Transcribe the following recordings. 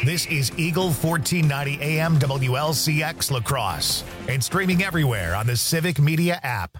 This is Eagle 1490 AM WLCX La Crosse and streaming everywhere on the Civic Media app.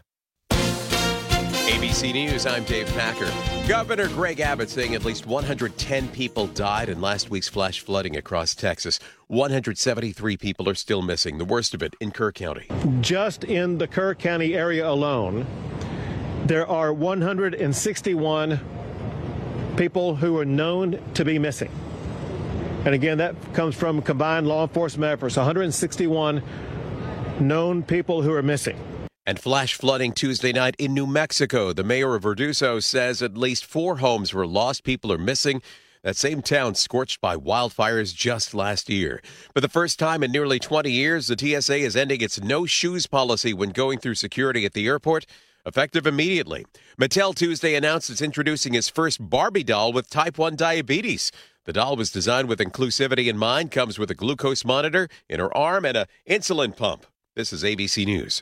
ABC News, I'm Dave Packer. Governor Greg Abbott saying at least 110 people died in last week's flash flooding across Texas. 173 people are still missing, the worst of it in Kerr County. Just in the Kerr County area alone, there are 161 people who are known to be missing. And again, that comes from combined law enforcement efforts, 161 known people who are missing. And flash flooding Tuesday night in New Mexico. The mayor of Verduso says at least 4 homes were lost. People are missing. That same town scorched by wildfires just last year. For the first time in nearly 20 years, the TSA is ending its no-shoes policy when going through security at the airport, effective immediately. Mattel Tuesday announced it's introducing its first Barbie doll with type 1 diabetes. The doll was designed with inclusivity in mind, comes with a glucose monitor in her arm and an insulin pump. This is ABC News.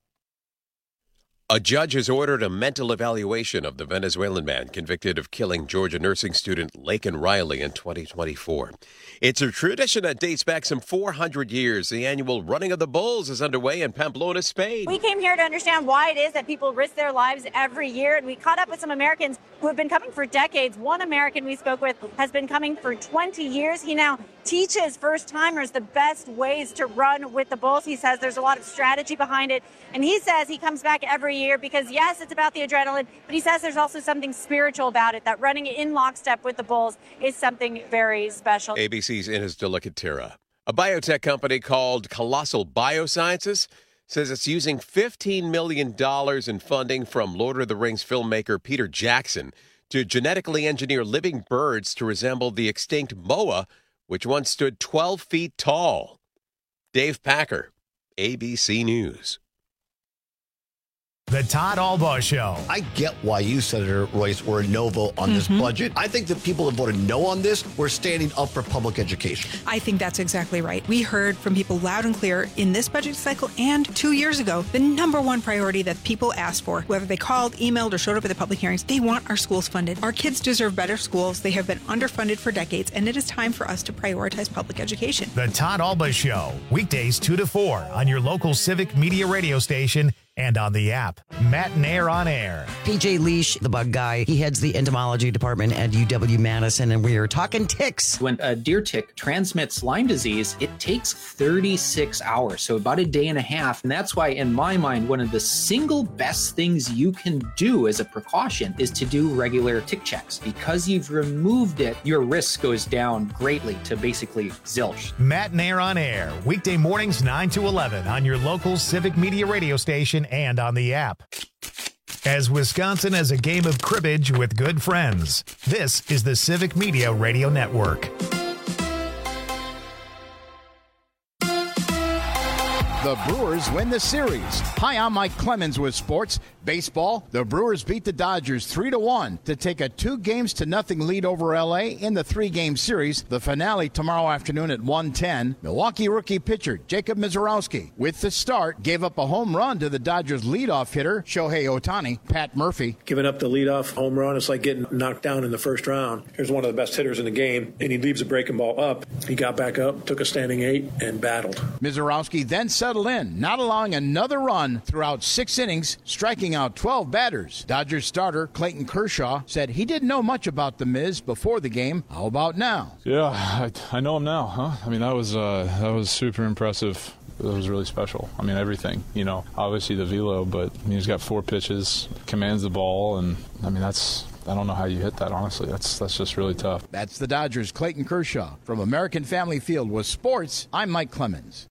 A judge has ordered a mental evaluation of the Venezuelan man convicted of killing Georgia nursing student Laken Riley in 2024. It's a tradition that dates back some 400 years. The annual Running of the Bulls is underway in Pamplona, Spain. We came here to understand why it is that people risk their lives every year, and we caught up with some Americans who have been coming for decades. One American we spoke with has been coming for 20 years. He now teaches first-timers the best ways to run with the Bulls. He says there's a lot of strategy behind it, and he says he comes back every year because, yes, it's about the adrenaline, but he says there's also something spiritual about it, that running in lockstep with the Bulls is something very special. ABC's Ines de la Cantera. A biotech company called Colossal Biosciences says it's using $15 million in funding from Lord of the Rings filmmaker Peter Jackson to genetically engineer living birds to resemble the extinct moa, which once stood 12 feet tall. Dave Packer, ABC News. The Todd Albaugh Show. I get why you, Senator Royce, were a no vote on this budget. I think the people that voted no on this were standing up for public education. I think that's exactly right. We heard from people loud and clear in this budget cycle and 2 years ago, the number one priority that people asked for, whether they called, emailed, or showed up at the public hearings, they want our schools funded. Our kids deserve better schools. They have been underfunded for decades, and it is time for us to prioritize public education. The Todd Albaugh Show, weekdays 2 to 4 on your local Civic Media radio station and on the app. Matt Nair on air. PJ Leash, the bug guy, he heads the entomology department at UW-Madison, and we are talking ticks. When a deer tick transmits Lyme disease, it takes 36 hours, so about a day and a half. And that's why, in my mind, one of the single best things you can do as a precaution is to do regular tick checks. Because you've removed it, your risk goes down greatly to basically zilch. Matt Nair on air, weekday mornings 9 to 11 on your local Civic Media radio station and on the app. As Wisconsin has a game of cribbage with good friends, this is the Civic Media Radio Network. The Brewers win the series. Hi, I'm Mike Clemens with sports. Baseball, the Brewers beat the Dodgers 3-1 to take a 2-0 lead over L.A. in the 3-game series. The finale tomorrow afternoon at 1:10. Milwaukee rookie pitcher Jacob Mizorowski, with the start, gave up a home run to the Dodgers leadoff hitter Shohei Ohtani. Pat Murphy. Giving up the leadoff home run, it's like getting knocked down in the first round. Here's one of the best hitters in the game, and he leaves a breaking ball up. He got back up, took a standing 8, and battled. Mizorowski then settled in, not allowing another run throughout 6 innings, striking out 12 batters. Dodgers starter Clayton Kershaw said he didn't know much about the Miz before the game. How about now? Yeah, I know him now, huh? I mean, that was super impressive. It was really special. I mean, everything, obviously the velo, but he's got 4 pitches, commands the ball, and I mean, I don't know how you hit that, honestly. That's just really tough. That's the Dodgers' Clayton Kershaw. From American Family Field with sports, I'm Mike Clemens.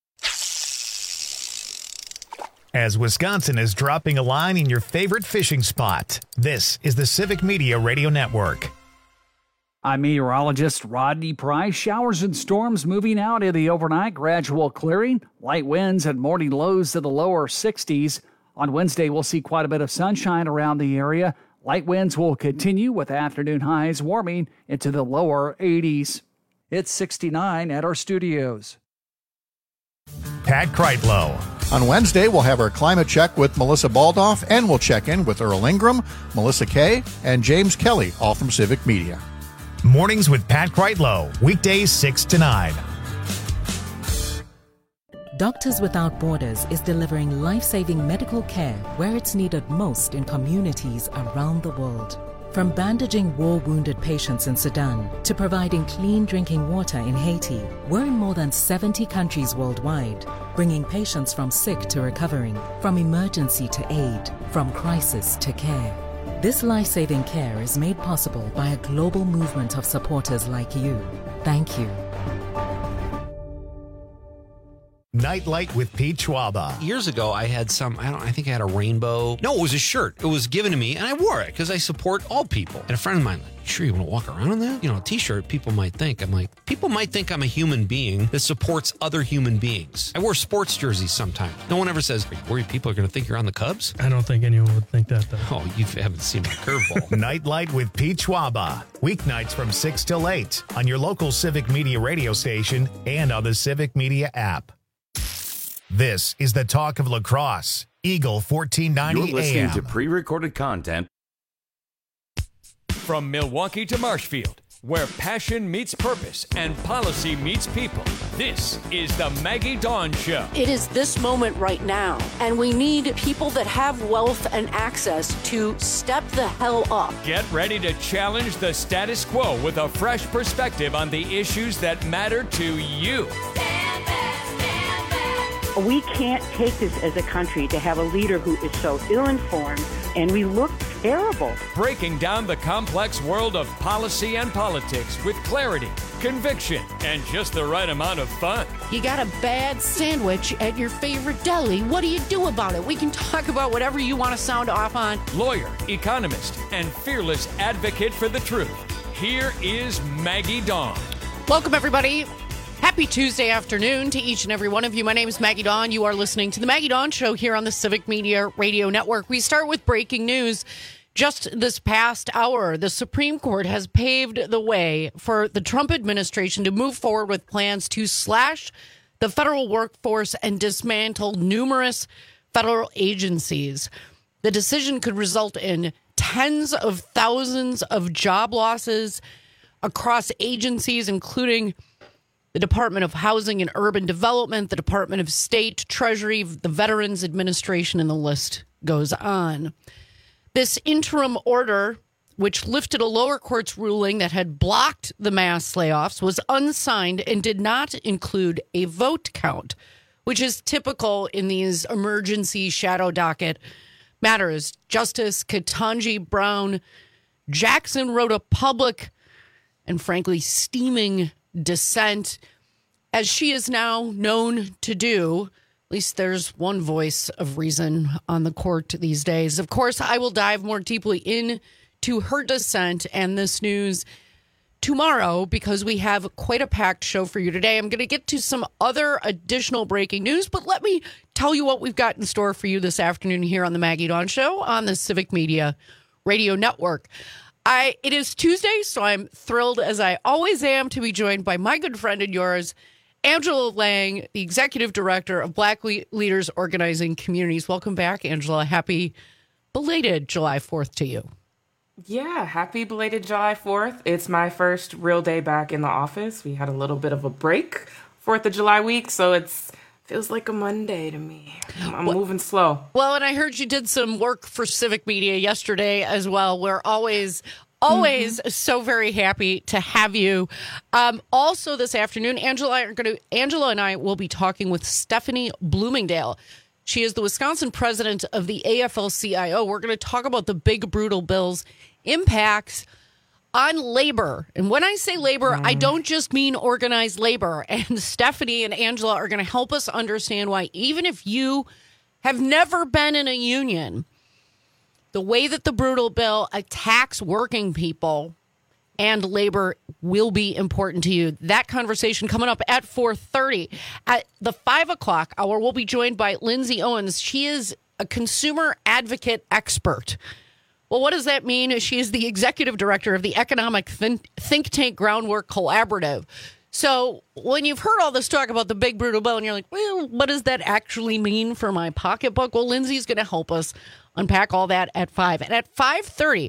As Wisconsin is dropping a line in your favorite fishing spot, this is the Civic Media Radio Network. I'm meteorologist Rodney Price. Showers and storms moving out in the overnight, gradual clearing, light winds and morning lows to the lower 60s. On Wednesday, we'll see quite a bit of sunshine around the area. Light winds will continue with afternoon highs warming into the lower 80s. It's 69 at our studios. Pat Kreitlow. On Wednesday, we'll have our climate check with Melissa Baldoff, and we'll check in with Earl Ingram, Melissa Kay, and James Kelly, all from Civic Media. Mornings with Pat Kreitlow, weekdays 6 to 9. Doctors Without Borders is delivering life-saving medical care where it's needed most in communities around the world. From bandaging war-wounded patients in Sudan to providing clean drinking water in Haiti, we're in more than 70 countries worldwide, bringing patients from sick to recovering, from emergency to aid, from crisis to care. This life-saving care is made possible by a global movement of supporters like you. Thank you. Nightlight with Pete Schwaba. Years ago, I had I think I had a rainbow. No, it was a shirt. It was given to me, and I wore it because I support all people. And a friend of mine, like, sure you want to walk around in that? You know, a t-shirt, people might think. I'm like, people might think I'm a human being that supports other human beings. I wear sports jerseys sometimes. No one ever says, are you worried people are going to think you're on the Cubs? I don't think anyone would think that, though. Oh, you haven't seen my curveball. Nightlight with Pete Schwaba. Weeknights from 6 till 8 on your local Civic Media radio station and on the Civic Media app. This is the talk of lacrosse. Eagle 1490 AM. You're listening to pre-recorded content. From Milwaukee to Marshfield, where passion meets purpose and policy meets people, this is the Maggie Dawn Show. It is this moment right now, and we need people that have wealth and access to step the hell up. Get ready to challenge the status quo with a fresh perspective on the issues that matter to you. We can't take this as a country to have a leader who is so ill-informed, and we look terrible. Breaking down the complex world of policy and politics with clarity, conviction, and just the right amount of fun. You got a bad sandwich at your favorite deli. What do you do about it? We can talk about whatever you want to sound off on. Lawyer, economist, and fearless advocate for the truth. Here is Maggie Dawn. Welcome, everybody. Happy Tuesday afternoon to each and every one of you. My name is Maggie Dawn. You are listening to the Maggie Dawn Show here on the Civic Media Radio Network. We start with breaking news. Just this past hour, the Supreme Court has paved the way for the Trump administration to move forward with plans to slash the federal workforce and dismantle numerous federal agencies. The decision could result in tens of thousands of job losses across agencies, including the Department of Housing and Urban Development, the Department of State, Treasury, the Veterans Administration, and the list goes on. This interim order, which lifted a lower court's ruling that had blocked the mass layoffs, was unsigned and did not include a vote count, which is typical in these emergency shadow docket matters. Justice Ketanji Brown Jackson wrote a public and frankly steaming dissent, as she is now known to do. At least there's one voice of reason on the court these days. Of course, I will dive more deeply into her dissent and this news tomorrow because we have quite a packed show for you today. I'm going to get to some other additional breaking news, but let me tell you what we've got in store for you this afternoon here on the Maggie Dawn Show on the Civic Media Radio Network. It is Tuesday, so I'm thrilled, as I always am, to be joined by my good friend and yours, Angela Lang, the Executive Director of Black Leaders Organizing Communities. Welcome back, Angela. Happy belated July 4th to you. Yeah, happy belated July 4th. It's my first real day back in the office. We had a little bit of a break, 4th of July week, so it's feels like a Monday to me. I'm moving slow. Well, and I heard you did some work for Civic Media yesterday as well. We're always so very happy to have you. Also this afternoon, Angela and I will be talking with Stephanie Bloomingdale. She is the Wisconsin president of the AFL-CIO. We're going to talk about the big, brutal bill's impacts on labor. And when I say labor, I don't just mean organized labor. And Stephanie and Angela are going to help us understand why, even if you have never been in a union, the way that the brutal bill attacks working people and labor will be important to you. That conversation coming up at 4:30. At the 5 o'clock hour, we'll be joined by Lindsay Owens. She is a consumer advocate expert. Well, what does that mean? She is the executive director of the economic think tank Groundwork Collaborative. So when you've heard all this talk about the big brutal bill and you're like, well, what does that actually mean for my pocketbook? Well, Lindsay's going to help us unpack all that at 5. And at 5:30,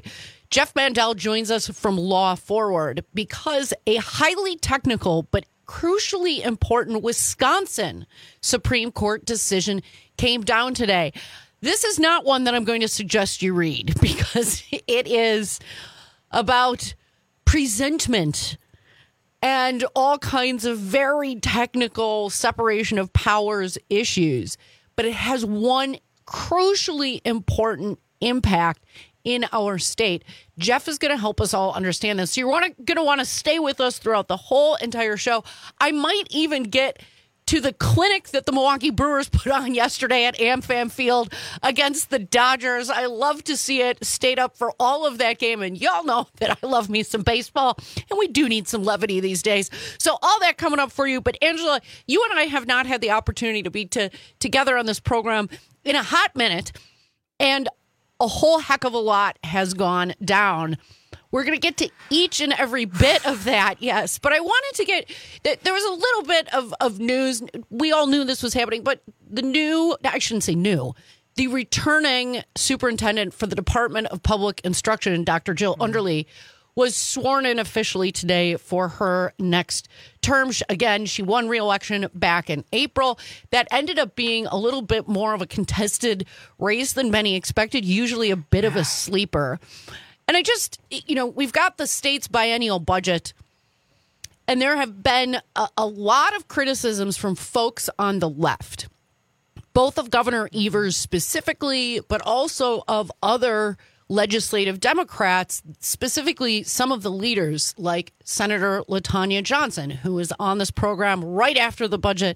Jeff Mandel joins us from Law Forward because a highly technical but crucially important Wisconsin Supreme Court decision came down today. This is not one that I'm going to suggest you read because it is about presentment and all kinds of very technical separation of powers issues. But it has one crucially important impact in our state. Jeff is going to help us all understand this. So you're going to want to stay with us throughout the whole entire show. I might even get to the clinic that the Milwaukee Brewers put on yesterday at AmFam Field against the Dodgers. I love to see it. Stayed up for all of that game, and y'all know that I love me some baseball, and we do need some levity these days. So all that coming up for you. But Angela, you and I have not had the opportunity to be together on this program in a hot minute, and a whole heck of a lot has gone down. We're going to get to each and every bit of that, yes. But I wanted to get, there was a little bit of news. We all knew this was happening, but the returning superintendent for the Department of Public Instruction, Dr. Jill Underly, was sworn in officially today for her next term. Again, she won re-election back in April. That ended up being a little bit more of a contested race than many expected, usually a bit of a sleeper. And I just, we've got the state's biennial budget, and there have been a lot of criticisms from folks on the left, both of Governor Evers specifically, but also of other legislative Democrats, specifically some of the leaders like Senator LaTanya Johnson, who was on this program right after the budget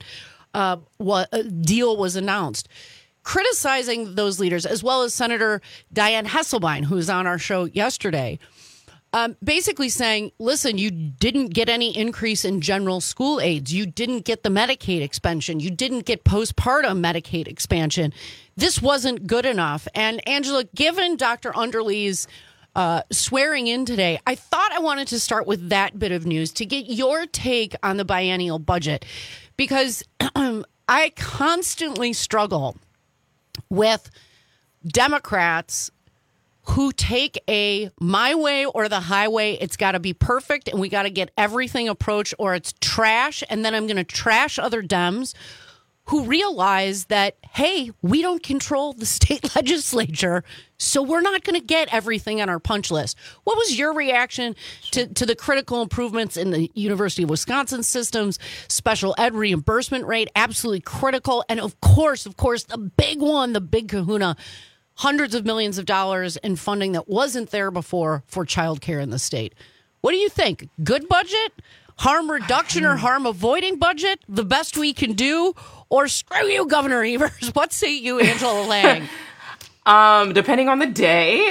deal was announced, criticizing those leaders, as well as Senator Dianne Hesselbein, who was on our show yesterday, basically saying, listen, you didn't get any increase in general school aids. You didn't get the Medicaid expansion. You didn't get postpartum Medicaid expansion. This wasn't good enough. And Angela, given Dr. Underly's swearing in today, I thought I wanted to start with that bit of news to get your take on the biennial budget, because I constantly struggle with Democrats who take a my way or the highway, it's got to be perfect and we got to get everything approach or it's trash, and then I'm going to trash other Dems who realize that, hey, we don't control the state legislature, so we're not going to get everything on our punch list. What was your reaction to the critical improvements in the University of Wisconsin systems, special ed reimbursement rate, absolutely critical, and of course, the big one, the big kahuna, hundreds of millions of dollars in funding that wasn't there before for childcare in the state. What do you think? Good budget? Harm reduction or harm avoiding budget? The best we can do? Or screw you, Governor Evers? What say you, Angela Lang? Depending on the day,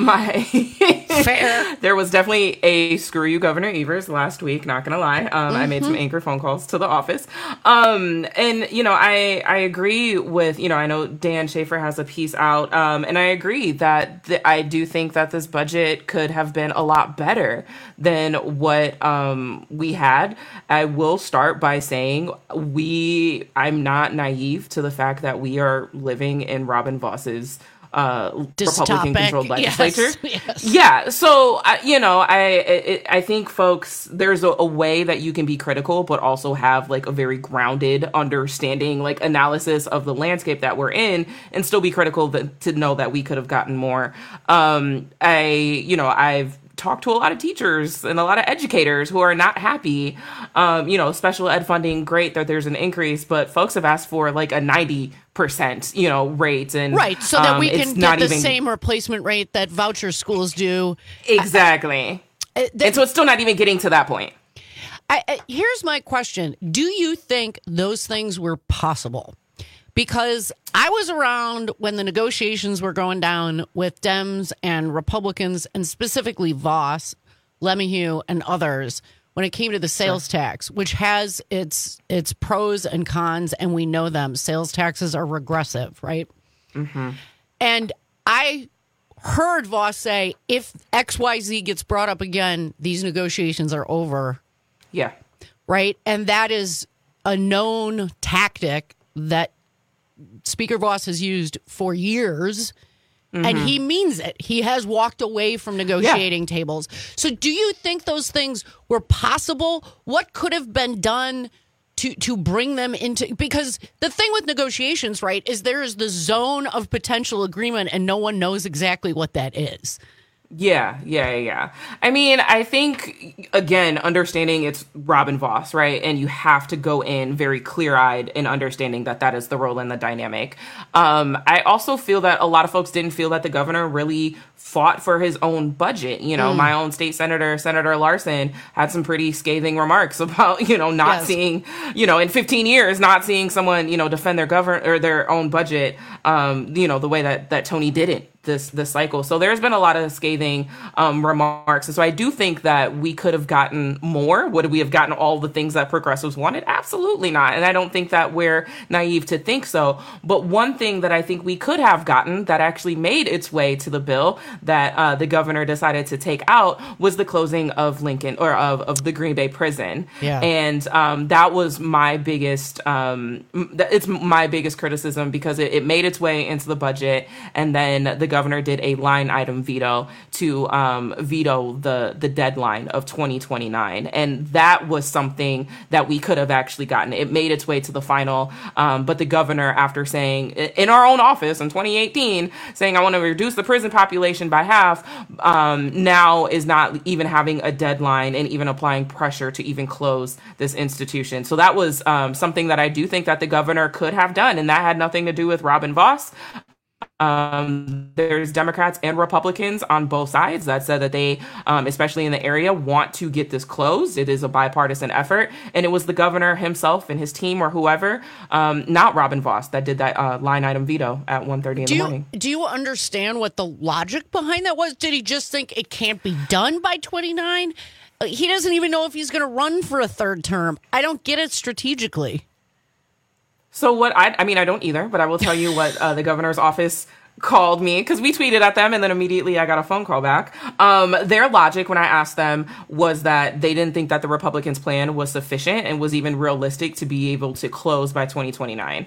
Fair. There was definitely a screw you, Governor Evers last week. Not gonna lie, I made some angry phone calls to the office, and I agree with I know Dan Schaefer has a piece out, and I agree that I do think that this budget could have been a lot better than what we had. I will start by saying I'm not naive to the fact that we are living in Robin Voss's Republican-controlled legislature. Yes. Yeah, so I think folks, there's a way that you can be critical, but also have like a very grounded understanding, like analysis of the landscape that we're in, and still be critical to know that we could have gotten more. I've talked to a lot of teachers and a lot of educators who are not happy. Special ed funding, great that there's an increase, but folks have asked for like a 90% rate, and right, so that we can get the same replacement rate that voucher schools do. Exactly. And so it's still not even getting to that point. Here's my question. Do you think those things were possible? Because I was around when the negotiations were going down with Dems and Republicans, and specifically Voss, LeMahieu, and others, when it came to the sales tax, which has its pros and cons, and we know them. Sales taxes are regressive, right? Mm-hmm. And I heard Voss say, if XYZ gets brought up again, these negotiations are over. Yeah. Right? And that is a known tactic that Speaker Voss has used for years And he means it. He has walked away from negotiating tables. So do you think those things were possible? What could have been done to bring them into, because the thing with negotiations, right, is there is the zone of potential agreement and no one knows exactly what that is. Yeah. I mean, I think, again, understanding it's Robin Vos, right? And you have to go in very clear-eyed in understanding that that is the role and the dynamic. I also feel that a lot of folks didn't feel that the governor really fought for his own budget. You know, my own state senator, Senator Larson, had some pretty scathing remarks about, not seeing, in 15 years, not seeing someone, defend their own budget, the way that Tony didn't this cycle. So there's been a lot of scathing remarks. And so I do think that we could have gotten more. Would we have gotten all the things that progressives wanted? Absolutely not. And I don't think that we're naive to think so. But one thing that I think we could have gotten that actually made its way to the bill that the governor decided to take out was the closing of Lincoln, or of the Green Bay prison. Yeah. And that was my biggest, it's my biggest criticism, because it made its way into the budget, and then the governor did a line item veto to veto the deadline of 2029. And that was something that we could have actually gotten. It made its way to the final, but the governor, after saying in our own office in 2018, saying, I want to reduce the prison population by half, now is not even having a deadline and even applying pressure to even close this institution. So that was something that I do think that the governor could have done, and that had nothing to do with Robin Vos. There's Democrats and Republicans on both sides that said that they, especially in the area, want to get this closed. It is a bipartisan effort. And it was the governor himself and his team, or whoever, not Robin Vos, that did that line item veto at 1:30 in the morning. Do you understand what the logic behind that was? Did he just think it can't be done by 29? He doesn't even know if he's going to run for a third term. I don't get it strategically. So what I mean, I don't either, but I will tell you what the governor's office called me, because we tweeted at them and then immediately I got a phone call back. Their logic when I asked them was that they didn't think that the Republicans' plan was sufficient and was even realistic to be able to close by 2029.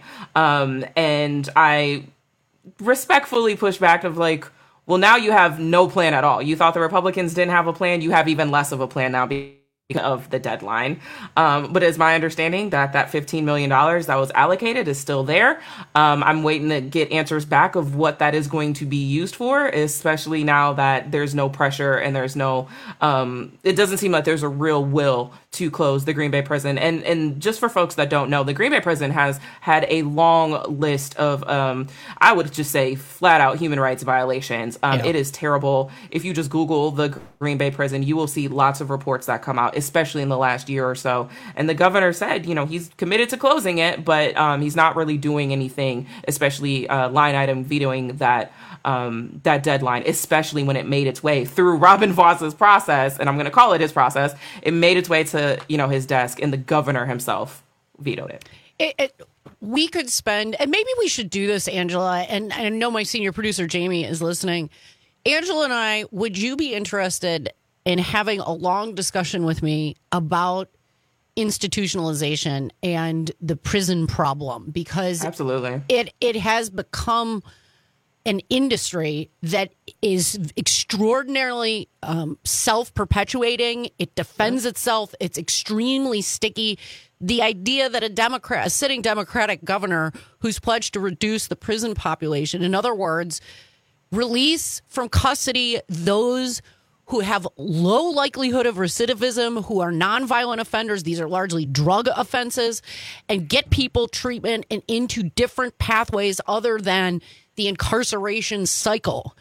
And I respectfully pushed back of like, well, now you have no plan at all. You thought the Republicans didn't have a plan. You have even less of a plan now of the deadline. But it's my understanding that $15 million that was allocated is still there. I'm waiting to get answers back of what that is going to be used for, especially now that there's no pressure and there's no, it doesn't seem like there's a real will to close the Green Bay prison. And just for folks that don't know, the Green Bay prison has had a long list of, I would just say flat out human rights violations. It is terrible. If you just Google the Green Bay prison, you will see lots of reports that come out, especially in the last year or so. And the governor said, he's committed to closing it, but he's not really doing anything, especially line item vetoing that deadline, especially when it made its way through Robin Vos's process, and I'm going to call it his process. It made its way to, his desk, and the governor himself vetoed it. We could spend, and maybe we should do this, Angela, and I know my senior producer, Jamie, is listening. Angela and I, would you be interested in having a long discussion with me about institutionalization and the prison problem? Because absolutely, it has become an industry that is extraordinarily self-perpetuating. It defends itself. It's extremely sticky. The idea that a sitting Democratic governor who's pledged to reduce the prison population, in other words, release from custody those who have low likelihood of recidivism, who are nonviolent offenders, these are largely drug offenses, and get people treatment and into different pathways other than the incarceration cycle.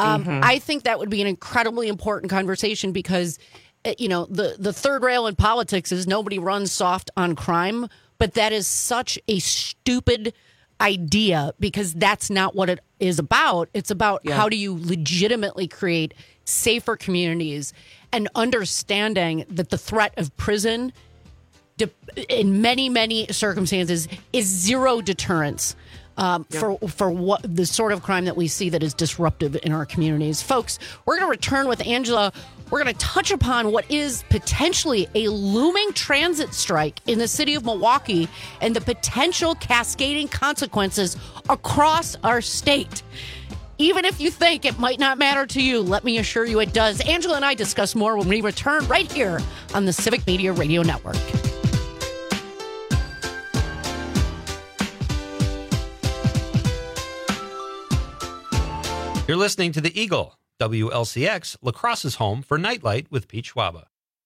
I think that would be an incredibly important conversation, because, the third rail in politics is nobody runs soft on crime, but that is such a stupid idea, because that's not what it is about. It's about how do you legitimately create safer communities, and understanding that the threat of prison in many, many circumstances is zero deterrence for what the sort of crime that we see that is disruptive in our communities. Folks, we're going to return with Angela. We're going to touch upon what is potentially a looming transit strike in the city of Milwaukee and the potential cascading consequences across our state. Even if you think it might not matter to you, let me assure you it does. Angela and I discuss more when we return right here on the Civic Media Radio Network. You're listening to The Eagle, WLCX, La Crosse's home for Nightlight with Pete Schwaba.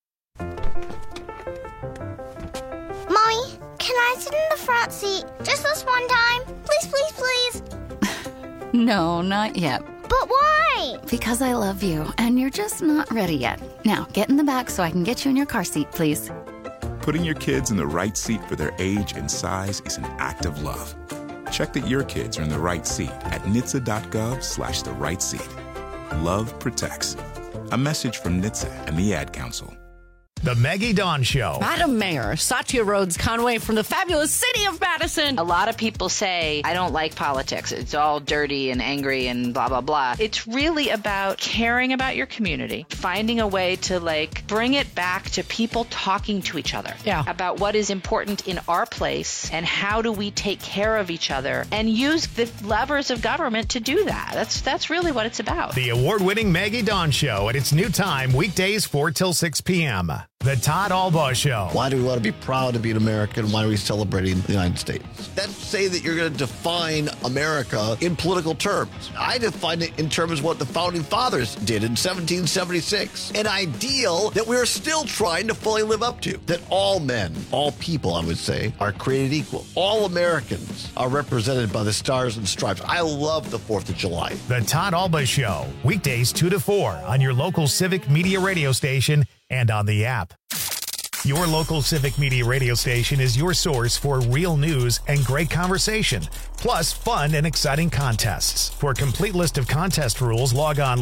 Mommy, can I sit in the front seat just this one time? Please, please, please. No, not yet. But why? Because I love you, and you're just not ready yet. Now, get in the back so I can get you in your car seat, please. Putting your kids in the right seat for their age and size is an act of love. Check that your kids are in the right seat at NHTSA.gov/the right seat. Love protects. A message from NHTSA and the Ad Council. The Maggie Dawn Show. Madam Mayor Satya Rhodes Conway from the fabulous city of Madison. A lot of people say, I don't like politics. It's all dirty and angry and blah, blah, blah. It's really about caring about your community, finding a way to bring it back to people talking to each other about what is important in our place and how do we take care of each other and use the levers of government to do that. That's really what it's about. The award-winning Maggie Dawn Show at its new time, weekdays 4 till 6 p.m. The Todd Albaugh Show. Why do we want to be proud to be an American? Why are we celebrating the United States? That's say that you're going to define America in political terms. I define it in terms of what the Founding Fathers did in 1776. An ideal that we're still trying to fully live up to. That all men, all people, I would say, are created equal. All Americans are represented by the stars and stripes. I love the 4th of July. The Todd Albaugh Show. Weekdays 2 to 4 on your local Civic Media radio station and on the app. Your local Civic Media radio station is your source for real news and great conversation, plus fun and exciting contests. For a complete list of contest rules, log on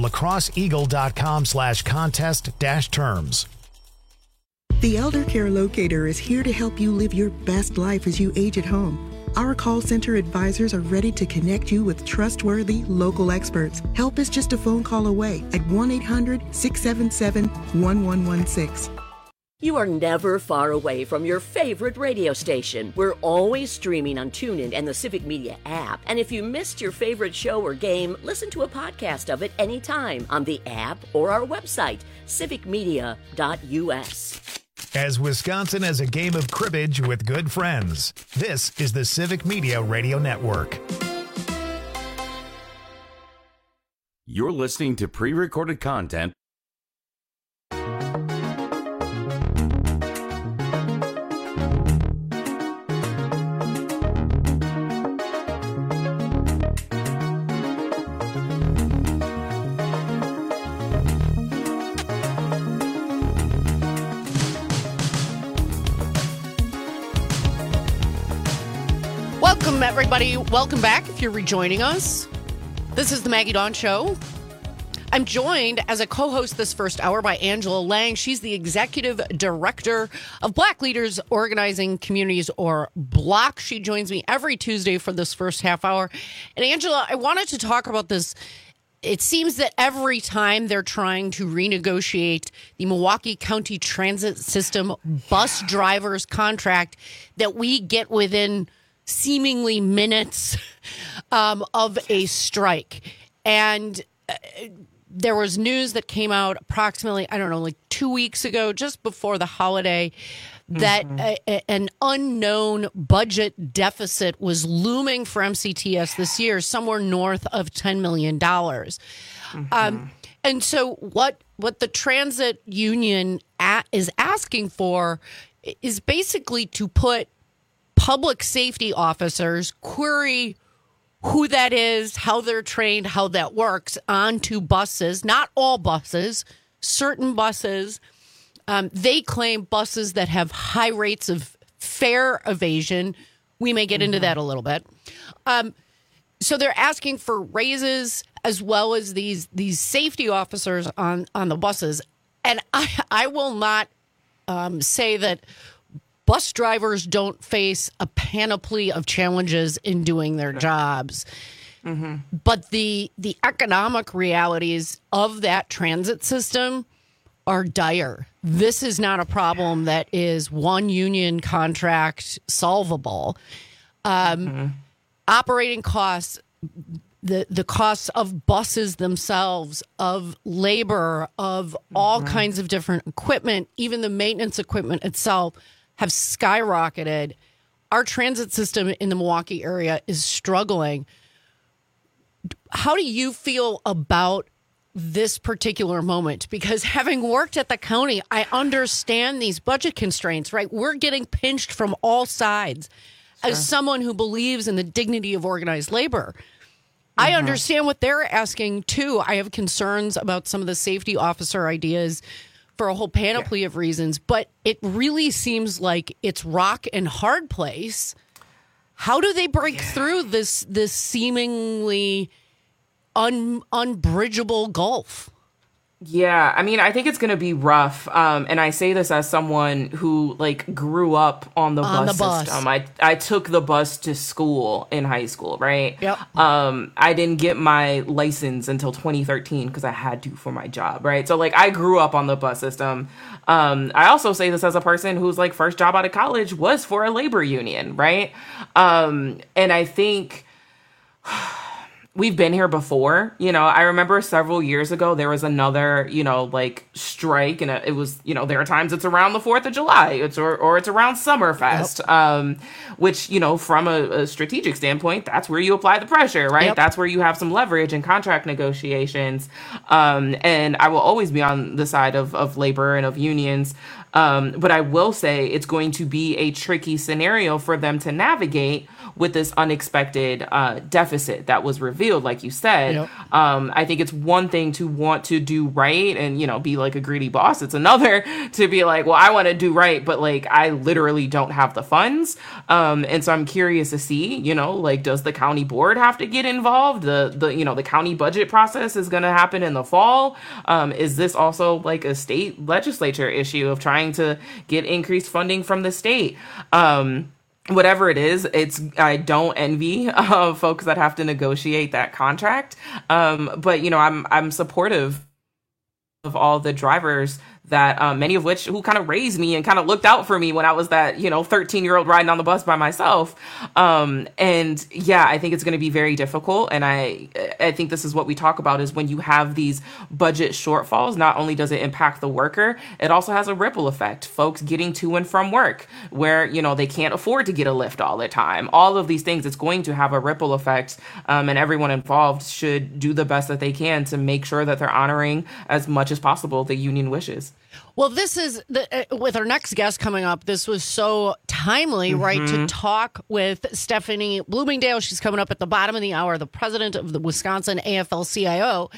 lacrosseeagle.com/contest-terms. The Elder Care Locator is here to help you live your best life as you age at home. Our call center advisors are ready to connect you with trustworthy local experts. Help is just a phone call away at 1-800-677-1116. You are never far away from your favorite radio station. We're always streaming on TuneIn and the Civic Media app. And if you missed your favorite show or game, listen to a podcast of it anytime on the app or our website, civicmedia.us. As Wisconsin as a game of cribbage with good friends. This is the Civic Media Radio Network. You're listening to pre-recorded content. Welcome, everybody. Welcome back if you're rejoining us. This is the Maggie Dawn Show. I'm joined as a co-host this first hour by Angela Lang. She's the executive director of Black Leaders Organizing Communities, or BLOC. She joins me every Tuesday for this first half hour. And Angela, I wanted to talk about this. It seems that every time they're trying to renegotiate the Milwaukee County Transit System bus drivers contract, that we get within seemingly minutes of a strike. And there was news that came out approximately, 2 weeks ago, just before the holiday, that an unknown budget deficit was looming for MCTS this year, somewhere north of $10 million. And so what the transit union is asking for is basically to put public safety officers, query who that is, how they're trained, how that works, onto buses. Not all buses, certain buses. They claim buses that have high rates of fare evasion. We may get into that a little bit. So they're asking for raises as well as these safety officers on the buses. And I will not say that bus drivers don't face a panoply of challenges in doing their jobs. But the economic realities of that transit system are dire. This is not a problem that is one union contract solvable. Operating costs the costs of buses themselves, of labor, of all kinds of different equipment, even the maintenance equipment itself have skyrocketed. Our transit system in the Milwaukee area is struggling. How do you feel about this particular moment? Because having worked at the county, I understand these budget constraints, right? We're getting pinched from all sides. Sure. As someone who believes in the dignity of organized labor, I understand what they're asking too. I have concerns about some of the safety officer ideas for a whole panoply of reasons, but it really seems like it's rock and hard place. How do they break through this seemingly unbridgeable gulf? Yeah, I mean, I think it's going to be rough. And I say this as someone who grew up on the bus system. I took the bus to school in high school, right? Yep. I didn't get my license until 2013 because I had to for my job, right? So I grew up on the bus system. I also say this as a person whose first job out of college was for a labor union, right? And I think we've been here before. I remember several years ago, there was another, strike, and it was, there are times it's around the 4th of July, or it's around Summerfest, which, from a strategic standpoint, that's where you apply the pressure, right? Yep. That's where you have some leverage in contract negotiations. And I will always be on the side of labor and of unions. But I will say it's going to be a tricky scenario for them to navigate with this unexpected deficit that was revealed, like you said. Yep. I think it's one thing to want to do right and, be like a greedy boss. It's another to be like, well, I want to do right, but I literally don't have the funds. And so I'm curious to see, does the county board have to get involved? The county budget process is going to happen in the fall. Is this also a state legislature issue of trying to get increased funding from the state? Whatever it is, I don't envy folks that have to negotiate that contract. But I'm supportive of all the drivers that many of which who kind of raised me and kind of looked out for me when I was that 13-year-old riding on the bus by myself. And yeah, I think it's going to be very difficult. And I think this is what we talk about is when you have these budget shortfalls, not only does it impact the worker, it also has a ripple effect. Folks getting to and from work where they can't afford to get a lift all the time. All of these things, it's going to have a ripple effect. And everyone involved should do the best that they can to make sure that they're honoring as much as possible the union wishes. Well, this is with our next guest coming up. This was so timely, right, to talk with Stephanie Bloomingdale. She's coming up at the bottom of the hour, the president of the Wisconsin AFL-CIO.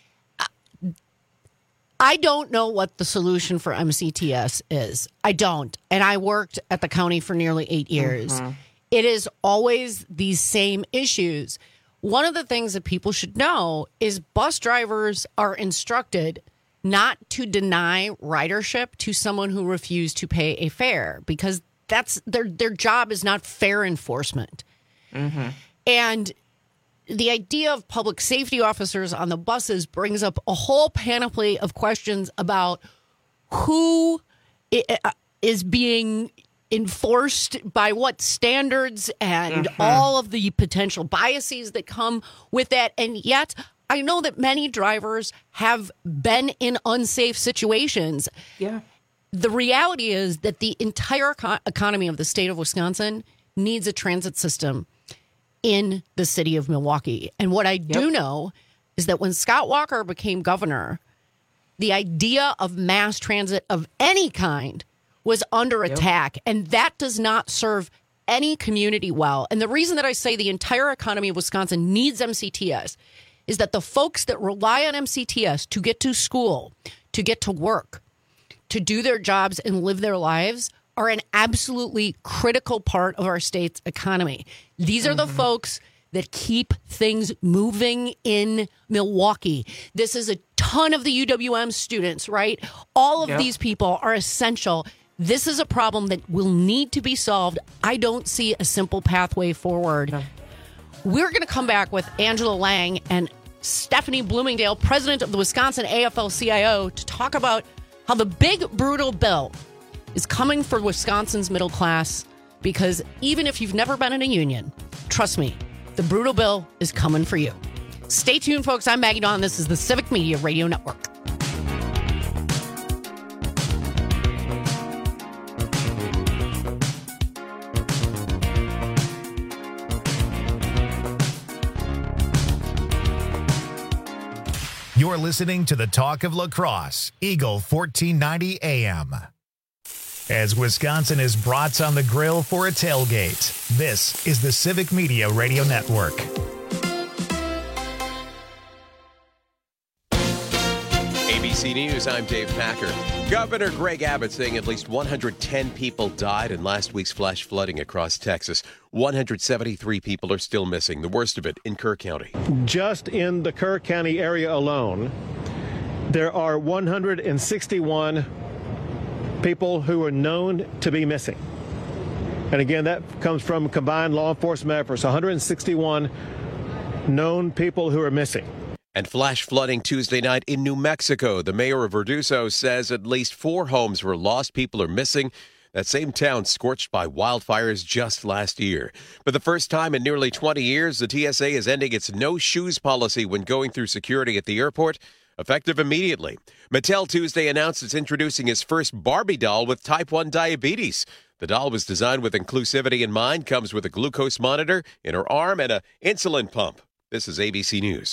I don't know what the solution for MCTS is. I don't. And I worked at the county for nearly 8 years. It is always these same issues. One of the things that people should know is bus drivers are instructed not to deny ridership to someone who refused to pay a fare, because that's their job is not fare enforcement. And the idea of public safety officers on the buses brings up a whole panoply of questions about who is being enforced by what standards and all of the potential biases that come with that. And yet I know that many drivers have been in unsafe situations. Yeah. The reality is that the entire economy of the state of Wisconsin needs a transit system in the city of Milwaukee. And what I do know is that when Scott Walker became governor, the idea of mass transit of any kind was under attack. And that does not serve any community well. And the reason that I say the entire economy of Wisconsin needs MCTS is that the folks that rely on MCTS to get to school, to get to work, to do their jobs and live their lives are an absolutely critical part of our state's economy. These are the folks that keep things moving in Milwaukee. This is a ton of the UWM students, right? All of these people are essential. This is a problem that will need to be solved. I don't see a simple pathway forward. We're going to come back with Angela Lang and Stephanie Bloomingdale, president of the Wisconsin AFL-CIO, to talk about how the big, brutal bill is coming for Wisconsin's middle class, because even if you've never been in a union, trust me, the brutal bill is coming for you. Stay tuned, folks. I'm Maggie Dawn. This is the Civic Media Radio Network. You're listening to the Talk of Lacrosse, Eagle 1490 AM. As Wisconsin is brats on the grill for a tailgate, this is the Civic Media Radio Network. ABC News, I'm Dave Packer. Governor Greg Abbott saying at least 110 people died in last week's flash flooding across Texas. 173 people are still missing, the worst of it in Kerr County. Just in the Kerr County area alone, there are 161 people who are known to be missing. And again, that comes from combined law enforcement efforts, 161 known people who are missing. And flash flooding Tuesday night in New Mexico. The mayor of Verduso says at least 4 homes were lost. People are missing. That same town scorched by wildfires just last year. For the first time in nearly 20 years, the TSA is ending its no-shoes policy when going through security at the airport, effective immediately. Mattel Tuesday announced it's introducing its first Barbie doll with type 1 diabetes. The doll was designed with inclusivity in mind, comes with a glucose monitor in her arm and an insulin pump. This is ABC News.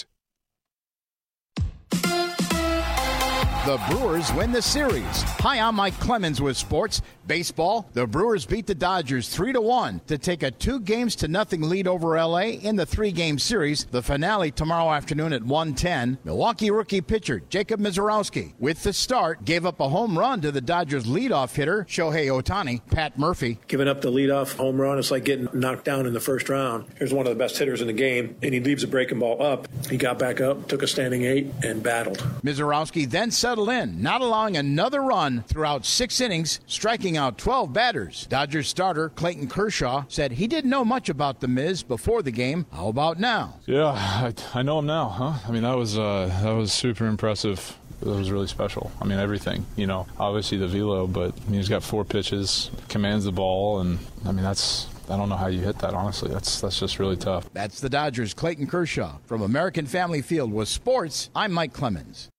The Brewers win the series. Hi, I'm Mike Clemens with sports. Baseball, the Brewers beat the Dodgers 3-1 to take a 2-0 lead over L.A. in the 3-game series. The finale tomorrow afternoon at 1:10. Milwaukee rookie pitcher Jacob Mizorowski, with the start, gave up a home run to the Dodgers leadoff hitter Shohei Ohtani. Pat Murphy. Giving up the leadoff home run, it's like getting knocked down in the first round. Here's one of the best hitters in the game, and he leaves a breaking ball up. He got back up, took a standing 8, and battled. Mizorowski then settled in, not allowing another run throughout 6 innings, striking out 12 batters. Dodgers starter Clayton Kershaw said he didn't know much about the Miz before the game. How about now? Yeah, I know him now, huh? I mean, that was super impressive. It was really special. I mean, everything, you know, obviously the velo, but I mean, he's got 4 pitches, commands the ball, and I mean, I don't know how you hit that, honestly. That's just really tough. That's the Dodgers' Clayton Kershaw. From American Family Field with sports, I'm Mike Clemens.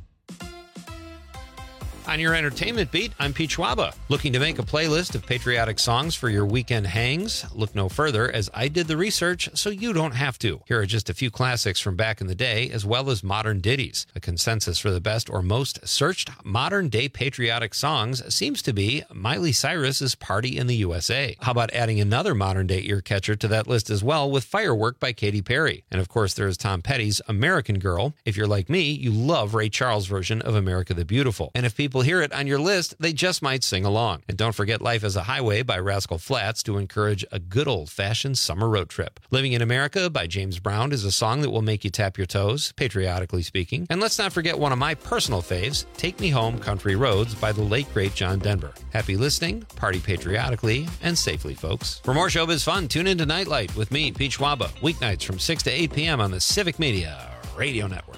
On your entertainment beat, I'm Pete Schwaba. Looking to make a playlist of patriotic songs for your weekend hangs? Look no further, as I did the research so you don't have to. Here are just a few classics from back in the day, as well as modern ditties. A consensus for the best or most searched modern-day patriotic songs seems to be Miley Cyrus's Party in the USA. How about adding another modern-day ear catcher to that list as well, with Firework by Katy Perry? And of course, there is Tom Petty's American Girl. If you're like me, you love Ray Charles' version of America the Beautiful. And if people hear it on your list, they just might sing along. And don't forget Life as a Highway by Rascal Flatts to encourage a good old-fashioned summer road trip. Living in America by James Brown is a song that will make you tap your toes, patriotically speaking. And let's not forget one of my personal faves, Take Me Home, Country Roads by the late, great John Denver. Happy listening, party patriotically, and safely, folks. For more showbiz fun, tune into Nightlight with me, Pete Schwaba, weeknights from 6 to 8 p.m. on the Civic Media Radio Network.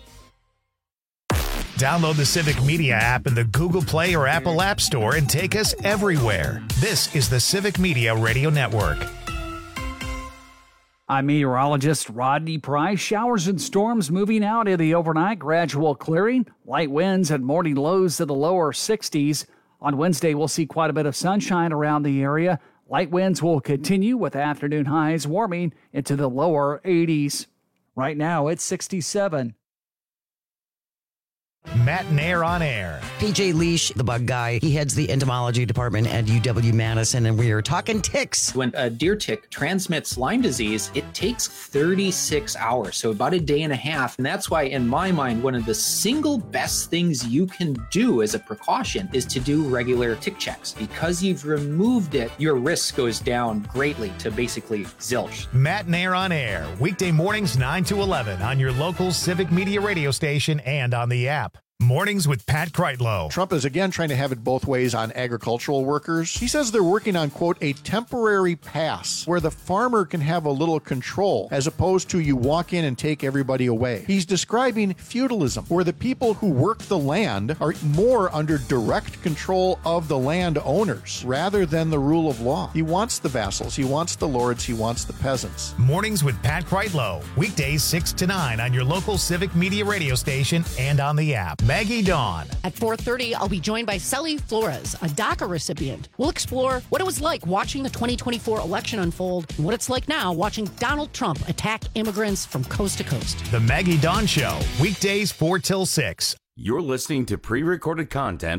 Download the Civic Media app in the Google Play or Apple App Store and take us everywhere. This is the Civic Media Radio Network. I'm meteorologist Rodney Price. Showers and storms moving out in the overnight, gradual clearing, light winds and morning lows to the lower 60s. On Wednesday, we'll see quite a bit of sunshine around the area. Light winds will continue with afternoon highs warming into the lower 80s. Right now, it's 67. Matt Nair on air. PJ Leash, the bug guy, he heads the entomology department at UW-Madison, and we are talking ticks. When a deer tick transmits Lyme disease, it takes 36 hours, so about a day and a half. And that's why, in my mind, one of the single best things you can do as a precaution is to do regular tick checks. Because you've removed it, your risk goes down greatly to basically zilch. Matt Nair on air, weekday mornings 9 to 11 on your local Civic Media radio station and on the app. Mornings with Pat Kreitlow. Trump is again trying to have it both ways on agricultural workers. He says they're working on, quote, a temporary pass where the farmer can have a little control as opposed to you walk in and take everybody away. He's describing feudalism, where the people who work the land are more under direct control of the land owners rather than the rule of law. He wants the vassals, he wants the lords, he wants the peasants. Mornings with Pat Kreitlow. Weekdays 6 to 9 on your local Civic Media radio station and on the app. Maggie Dawn. At 4:30, I'll be joined by Sally Flores, a DACA recipient. We'll explore what it was like watching the 2024 election unfold and what it's like now watching Donald Trump attack immigrants from coast to coast. The Maggie Dawn Show, weekdays 4 till 6. You're listening to pre-recorded content.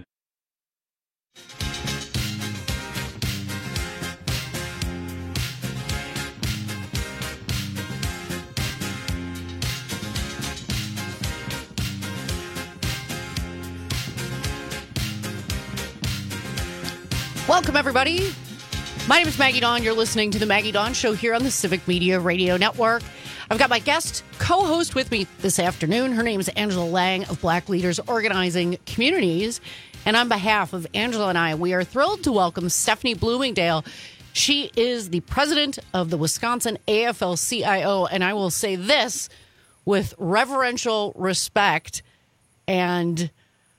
Welcome, everybody. My name is Maggie Dawn. You're listening to the Maggie Dawn Show here on the Civic Media Radio Network. I've got my guest co-host with me this afternoon. Her name is Angela Lang of Black Leaders Organizing Communities. And on behalf of Angela and I, we are thrilled to welcome Stephanie Bloomingdale. She is the president of the Wisconsin AFL-CIO. And I will say this with reverential respect and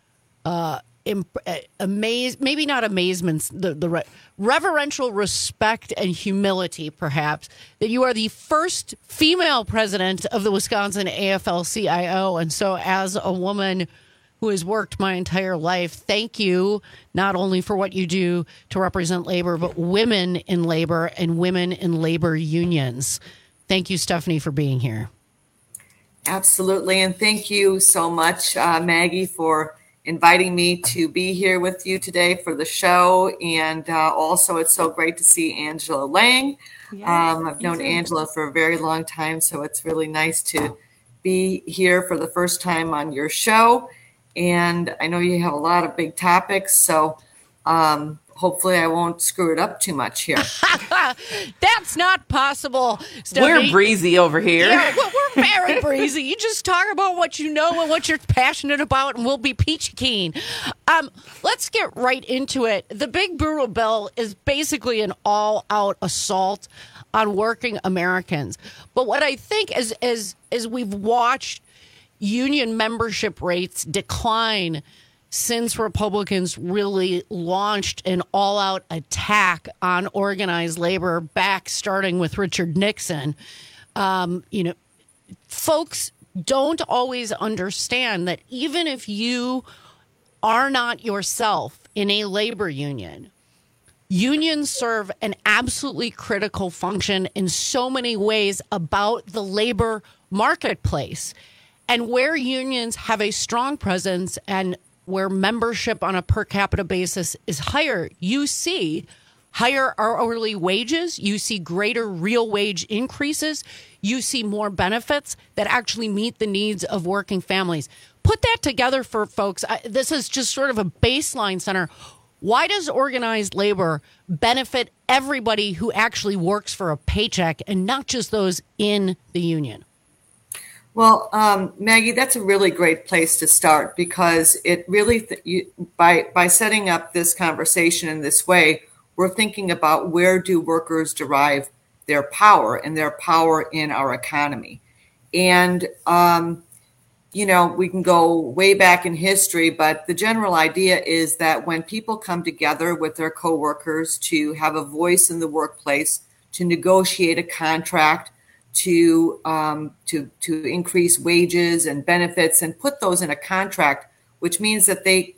maybe not amazement, the reverential respect and humility, perhaps, that you are the first female president of the Wisconsin AFL-CIO. And so as a woman who has worked my entire life, thank you not only for what you do to represent labor, but women in labor and women in labor unions. Thank you, Stephanie, for being here. Absolutely. And thank you so much, Maggie, for inviting me to be here with you today for the show. And also, it's so great to see Angela Lang. Yes, I've known Angela for a very long time, so it's really nice to be here for the first time on your show. And I know you have a lot of big topics, so hopefully I won't screw it up too much here. That's not possible, Stephanie. We're breezy over here. Yeah, we're very breezy. You just talk about what you know and what you're passionate about, and we'll be peachy keen. Let's get right into it. The Big Brutal Bill is basically an all-out assault on working Americans. But what I think as we've watched union membership rates decline since Republicans really launched an all-out attack on organized labor back starting with Richard Nixon, folks don't always understand that even if you are not yourself in a labor union, unions serve an absolutely critical function in so many ways about the labor marketplace. And where unions have a strong presence and where membership on a per capita basis is higher, you see higher hourly wages, you see greater real wage increases, you see more benefits that actually meet the needs of working families. Put that together for folks. This is just sort of a baseline center. Why does organized labor benefit everybody who actually works for a paycheck and not just those in the union? Well, Maggie, that's a really great place to start because it really, by setting up this conversation in this way, we're thinking about where do workers derive their power and their power in our economy. And, we can go way back in history, but the general idea is that when people come together with their coworkers to have a voice in the workplace, to negotiate a contract, to increase wages and benefits and put those in a contract, which means that they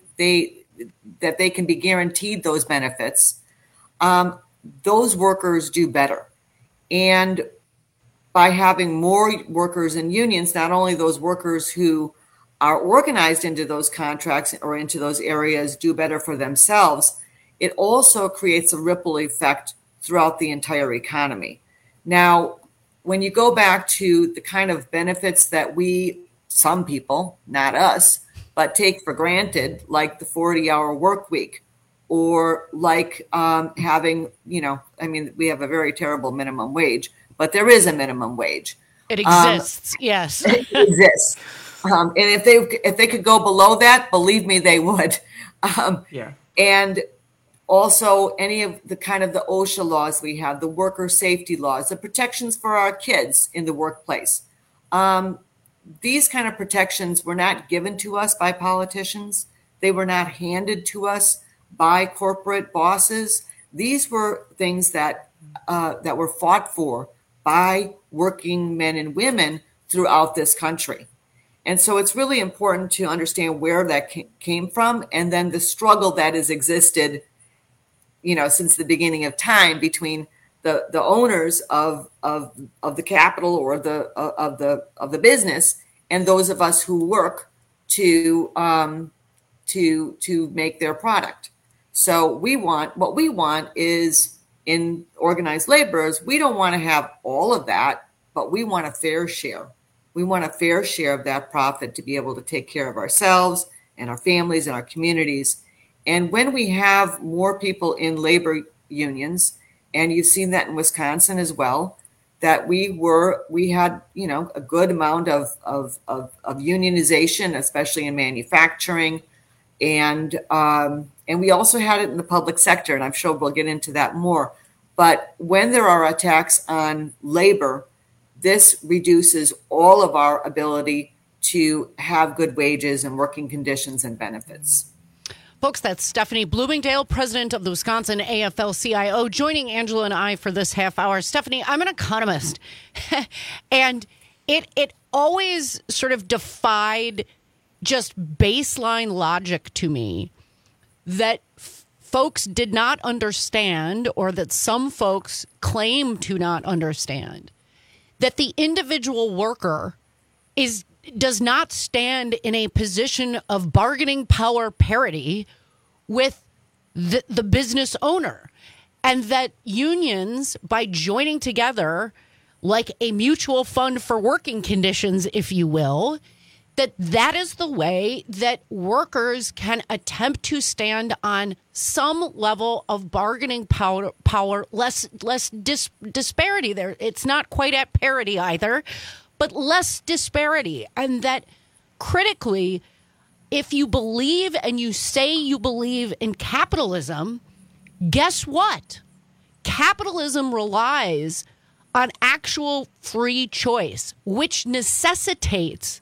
can be guaranteed those benefits, those workers do better. And by having more workers in unions, not only those workers who are organized into those contracts or into those areas do better for themselves, it also creates a ripple effect throughout the entire economy. Now, when you go back to the kind of benefits that some people, not us, but take for granted, like the 40-hour work week, or like having, we have a very terrible minimum wage, but there is a minimum wage. It exists, yes. It exists. And if they could go below that, believe me, they would. Yeah. And also any of the kind of the OSHA laws we have, the worker safety laws, the protections for our kids in the workplace. These kind of protections were not given to us by politicians. They were not handed to us by corporate bosses. These were things that were fought for by working men and women throughout this country. And so it's really important to understand where that came from, and then the struggle that has existed, since the beginning of time between the owners of the capital or of the business and those of us who work to make their product. So what we want is, in organized laborers, we don't want to have all of that, but we want a fair share. We want a fair share of that profit to be able to take care of ourselves and our families and our communities. And when we have more people in labor unions, and you've seen that in Wisconsin as well, that we had a good amount of unionization, especially in manufacturing, and we also had it in the public sector, and I'm sure we'll get into that more. But when there are attacks on labor, this reduces all of our ability to have good wages and working conditions and benefits. Folks, that's Stephanie Bloomingdale, president of the Wisconsin AFL-CIO, joining Angela and I for this half hour. Stephanie, I'm an economist, and it always sort of defied just baseline logic to me that folks did not understand, or that some folks claim to not understand, that the individual worker does not stand in a position of bargaining power parity with the business owner, and that unions, by joining together like a mutual fund for working conditions, if you will, that is the way that workers can attempt to stand on some level of bargaining power, less disparity there. It's not quite at parity either, but less disparity. And that critically, if you believe and you say you believe in capitalism, guess what? Capitalism relies on actual free choice, which necessitates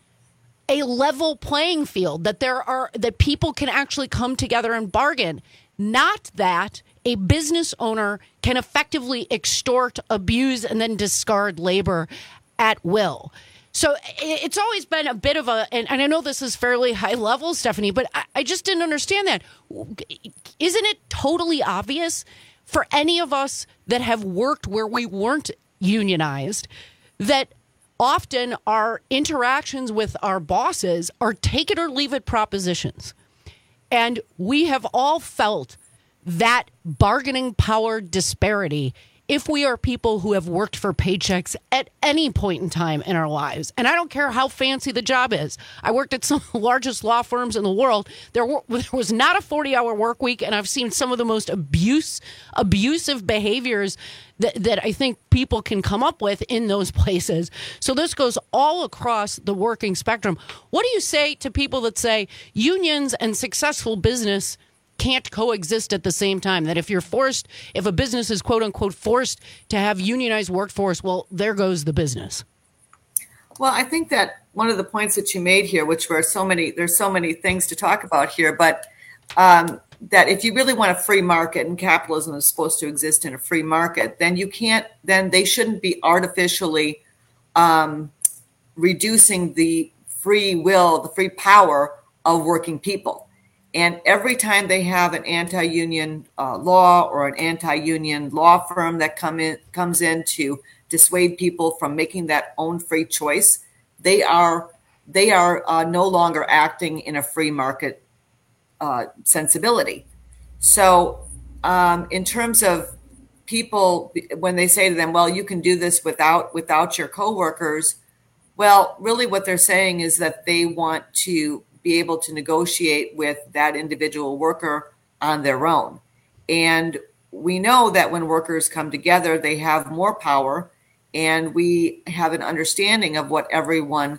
a level playing field, that people can actually come together and bargain, not that a business owner can effectively extort, abuse, and then discard labor at will. So it's always been a bit of and I know this is fairly high level, Stephanie, but I just didn't understand that. Isn't it totally obvious for any of us that have worked where we weren't unionized that often our interactions with our bosses are take it or leave it propositions? And we have all felt that bargaining power disparity if we are people who have worked for paychecks at any point in time in our lives. And I don't care how fancy the job is. I worked at some of the largest law firms in the world. There was not a 40-hour work week, and I've seen some of the most abusive behaviors that I think people can come up with in those places. So this goes all across the working spectrum. What do you say to people that say unions and successful business can't coexist at the same time? That if a business is quote unquote forced to have unionized workforce, well, there goes the business. Well, I think that one of the points that you made here, which there's so many things to talk about here, but that if you really want a free market, and capitalism is supposed to exist in a free market, then they shouldn't be artificially reducing the free will, the free power of working people. And every time they have an anti-union law or an anti-union law firm that comes in to dissuade people from making that own free choice, they are no longer acting in a free market sensibility. So in terms of people, when they say to them, well, you can do this without your coworkers, well, really what they're saying is that they want to be able to negotiate with that individual worker on their own. And we know that when workers come together, they have more power, and we have an understanding of what everyone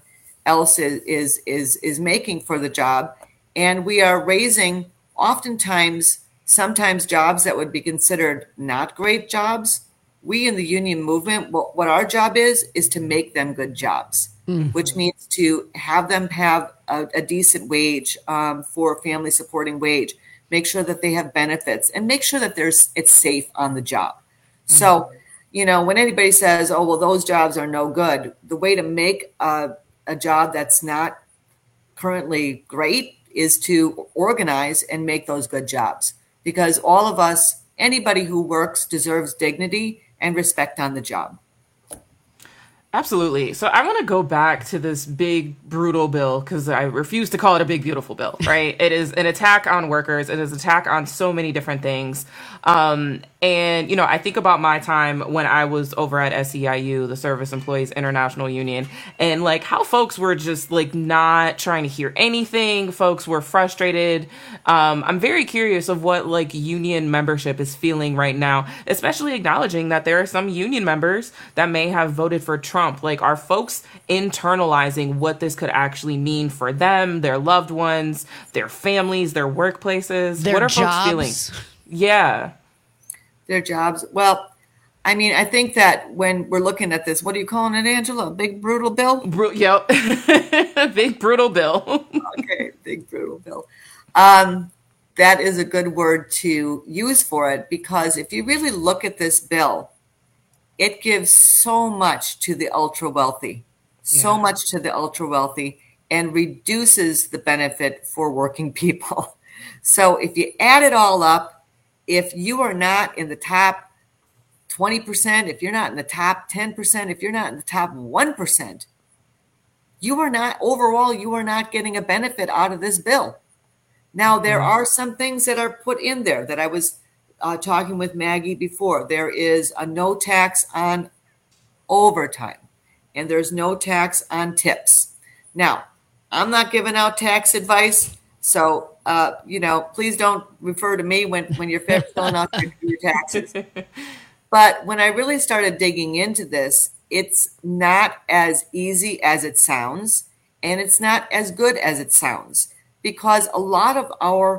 else is making for the job. And we are raising sometimes jobs that would be considered not great jobs. We in the union movement, what our job is to make them good jobs, which means to have them have a decent wage, for family supporting wage, make sure that they have benefits, and make sure that it's safe on the job. So, when anybody says, oh, well, those jobs are no good, the way to make a job that's not currently great is to organize and make those good jobs. Because all of us, anybody who works deserves dignity and respect on the job. Absolutely. So I want to go back to this big, brutal bill because I refuse to call it a big, beautiful bill, right? It is an attack on workers. It is an attack on so many different things. And, I think about my time when I was over at SEIU, the Service Employees International Union, and like how folks were just like not trying to hear anything. Folks were frustrated. I'm very curious of what like union membership is feeling right now, especially acknowledging that there are some union members that may have voted for Trump. Like, are folks internalizing what this could actually mean for them, their loved ones, their families, their workplaces? What are folks feeling? Yeah. Their jobs. Well, I mean, I think that when we're looking at this, what are you calling it, Angela? A big, brutal bill? Yep. Big, brutal bill. Okay, big, brutal bill. That is a good word to use for it, because if you really look at this bill, it gives so much to the ultra wealthy, and reduces the benefit for working people. So if you add it all up, if you are not in the top 20%, if you're not in the top 10%, if you're not in the top 1%, you are not getting a benefit out of this bill. Now, there are some things that are put in there that I was talking with Maggie before. There is a no tax on overtime, and there's no tax on tips. Now, I'm not giving out tax advice, so please don't refer to me when you're filling out your taxes. But when I really started digging into this, it's not as easy as it sounds, and it's not as good as it sounds, because a lot of our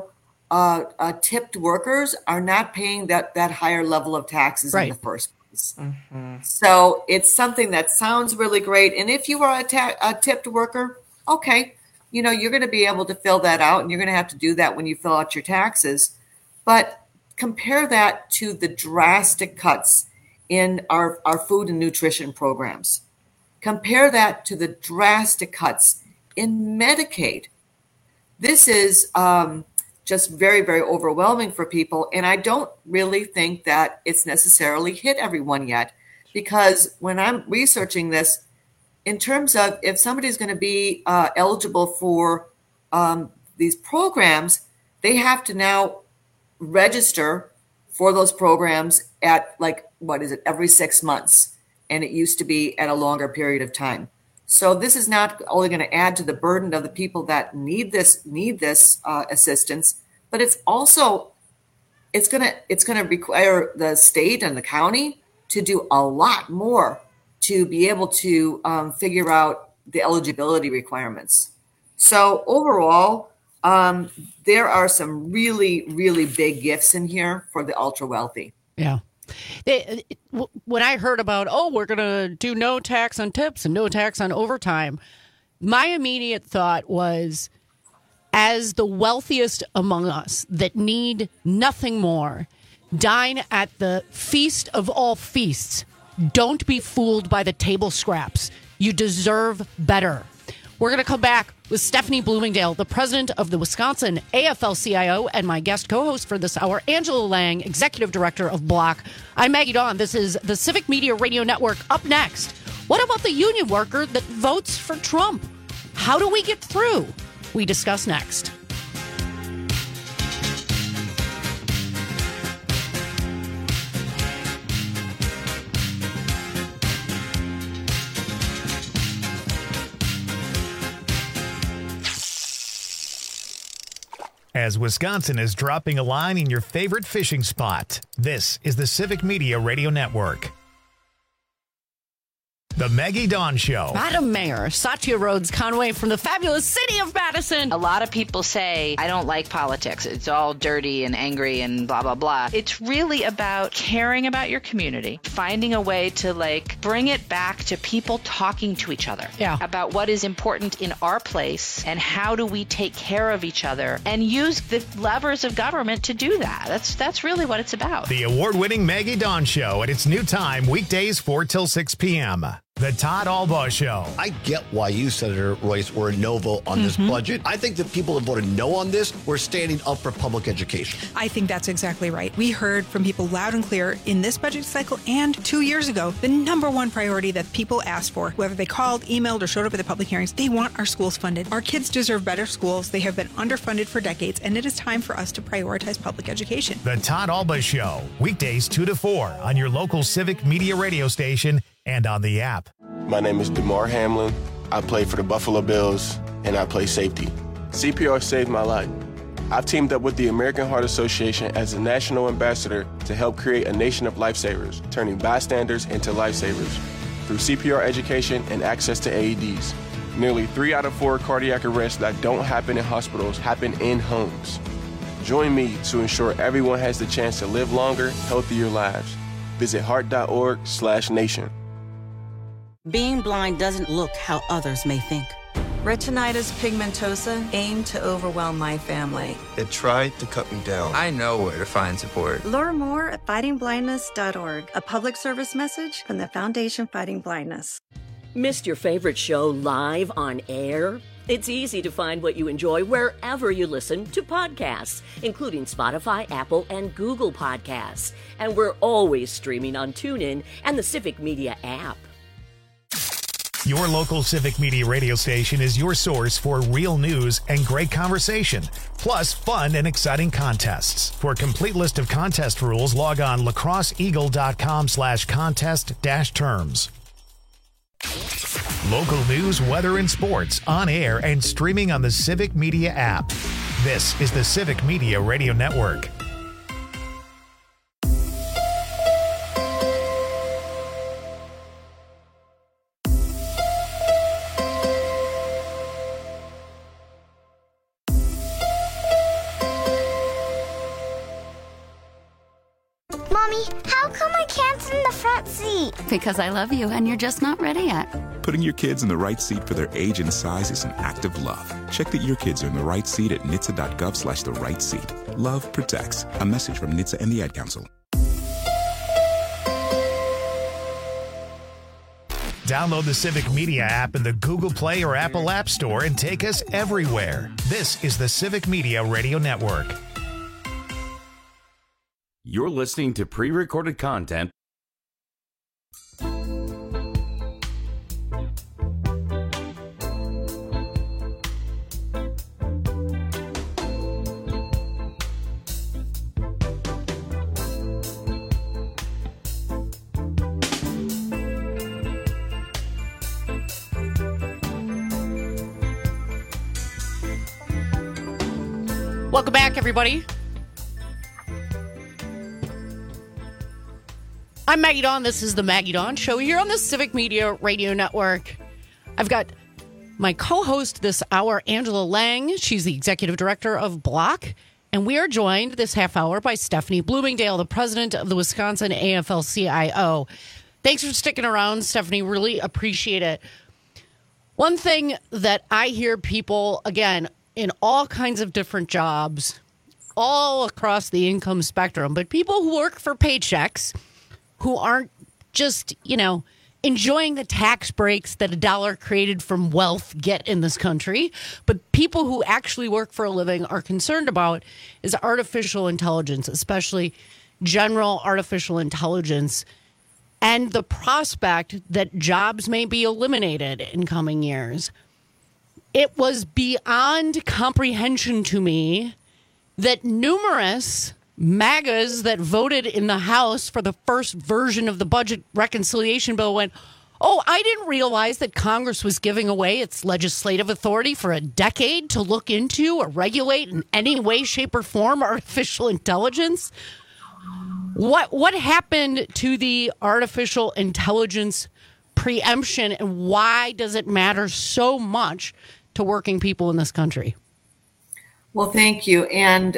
tipped workers are not paying that higher level of taxes in the first place. Mm-hmm. So it's something that sounds really great. And if you are a tipped worker, okay, you're going to be able to fill that out, and you're going to have to do that when you fill out your taxes. But compare that to the drastic cuts in our food and nutrition programs. Compare that to the drastic cuts in Medicaid. This is just very, very overwhelming for people. And I don't really think that it's necessarily hit everyone yet, because when I'm researching this, in terms of if somebody's going to be eligible for these programs, they have to now register for those programs at every 6 months. And it used to be at a longer period of time. So this is not only going to add to the burden of the people that need this assistance, but it's also it's going to require the state and the county to do a lot more to be able to figure out the eligibility requirements. So overall, there are some really, really big gifts in here for the ultra wealthy. Yeah. When I heard about, we're going to do no tax on tips and no tax on overtime, my immediate thought was, as the wealthiest among us that need nothing more, dine at the feast of all feasts. Don't be fooled by the table scraps. You deserve better. We're going to come back with Stephanie Bloomingdale, the president of the Wisconsin AFL-CIO, and my guest co-host for this hour, Angela Lang, executive director of Block. I'm Maggie Dawn. This is the Civic Media Radio Network. Up next, what about the union worker that votes for Trump? How do we get through? We discuss next. As Wisconsin is dropping a line in your favorite fishing spot, this is the Civic Media Radio Network. The Maggie Dawn Show. Madam Mayor Satya Rhodes Conway from the fabulous city of Madison. A lot of people say, I don't like politics. It's all dirty and angry and blah, blah, blah. It's really about caring about your community, finding a way to bring it back to people talking to each other about what is important in our place and how do we take care of each other and use the levers of government to do that. That's really what it's about. The award-winning Maggie Dawn Show at its new time, weekdays 4 till 6 p.m. The Todd Albaugh Show. I get why you, Senator Royce, were a no vote on this budget. I think the people that voted no on this were standing up for public education. I think that's exactly right. We heard from people loud and clear in this budget cycle and 2 years ago, the number one priority that people asked for, whether they called, emailed, or showed up at the public hearings, they want our schools funded. Our kids deserve better schools. They have been underfunded for decades, and it is time for us to prioritize public education. The Todd Albaugh Show, weekdays 2 to 4 on your local Civic Media radio station and on the app. My name is DeMar Hamlin. I play for the Buffalo Bills, and I play safety. CPR saved my life. I've teamed up with the American Heart Association as a national ambassador to help create a nation of lifesavers, turning bystanders into lifesavers. Through CPR education and access to AEDs, nearly 3 out of 4 cardiac arrests that don't happen in hospitals happen in homes. Join me to ensure everyone has the chance to live longer, healthier lives. Visit heart.org/nation. Being blind doesn't look how others may think. Retinitis pigmentosa aimed to overwhelm my family. It tried to cut me down. I know where to find support. Learn more at fightingblindness.org, a public service message from the Foundation Fighting Blindness. Missed your favorite show live on air? It's easy to find what you enjoy wherever you listen to podcasts, including Spotify, Apple, and Google Podcasts. And we're always streaming on TuneIn and the Civic Media app. Your local Civic Media radio station is your source for real news and great conversation, plus fun and exciting contests. For a complete list of contest rules, log on lacrosseeagle.com/contest-terms. Local news, weather, and sports on air and streaming on the Civic Media app. This is the Civic Media Radio Network. Mommy, how come I can't sit in the front seat? Because I love you and you're just not ready yet. Putting your kids in the right seat for their age and size is an act of love. Check that your kids are in the right seat at nhtsa.gov/the right seat. Love protects. A message from NHTSA and the Ad Council. Download the Civic Media app in the Google Play or Apple App Store and take us everywhere. This is the Civic Media Radio Network. You're listening to pre-recorded content. Welcome back, everybody. I'm Maggie Dawn. This is the Maggie Dawn Show here on the Civic Media Radio Network. I've got my co-host this hour, Angela Lang. She's the executive director of Block. And we are joined this half hour by Stephanie Bloomingdale, the president of the Wisconsin AFL-CIO. Thanks for sticking around, Stephanie. Really appreciate it. One thing that I hear people, again, in all kinds of different jobs, all across the income spectrum, but people who work for paychecks, who aren't just, enjoying the tax breaks that a dollar created from wealth get in this country, but people who actually work for a living are concerned about is artificial intelligence, especially general artificial intelligence, and the prospect that jobs may be eliminated in coming years. It was beyond comprehension to me that numerous MAGAs that voted in the House for the first version of the budget reconciliation bill went, oh, I didn't realize that Congress was giving away its legislative authority for a decade to look into or regulate in any way, shape, or form artificial intelligence. What happened to the artificial intelligence preemption, and why does it matter so much to working people in this country? Well, thank you. And,